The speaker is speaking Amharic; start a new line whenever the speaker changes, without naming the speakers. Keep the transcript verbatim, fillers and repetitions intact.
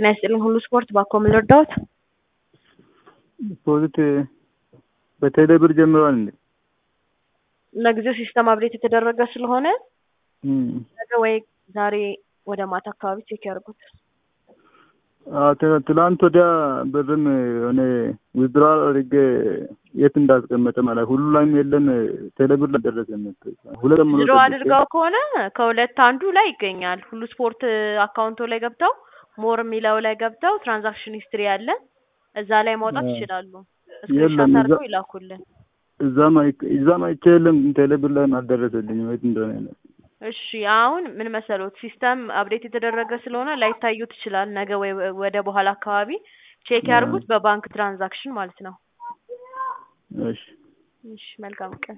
ጤና ይስጥልኝ ሁሉ ስፖርት ባኮ ምን ልርዳዎት?
ዲፖዚት በቴሌብር ጀምሯል እንዴ?
ለጊዜው ሲስተም አፕዴት የተደረገ ስለሆነ
እም
ነገ ወይ ዛሬ ወደ ማታ አካባቢ ቼክ ያርጉት።
አዎ ትላንት ወዲያ ብርም እኔ ዊዝድራል አድርጌ የት እንዳስቀመጠ ማለት ሁሉ ላይም የለም ቴሌብር ላይ ደረሰኝ። ሁለት ሙሉ
ዊዝድሮ አድርገው ከሆነ ከሁለት አንዱ ላይ ይገኛል። ሁሉ ስፖርት አካውንቶ ላይ ገብተው ሞር ሚለው ላይ ገብተው ትራንዛክሽን ሂስትሪ አለ እዛ ላይ ማውጣት ይችላሉ። ስክሪንሾት አድርገው ይላኩልን።
እዛማ እዛማ ይችላል ቴሌብር ላይ አልደረሰልኝም የት እንደሆነ ነው።
እሺ አሁን ምን መሰሎት ሲስተም አፕዴት የተደረገ ስለሆነ ላይታዩት ይችላል። ነገ ወይ ወደ በኋላ አካባቢ ቼክ ያርጉት በባንክ ትራንዛክሽን ማለት ነው።
እሺ
እሺ መልካም ቀን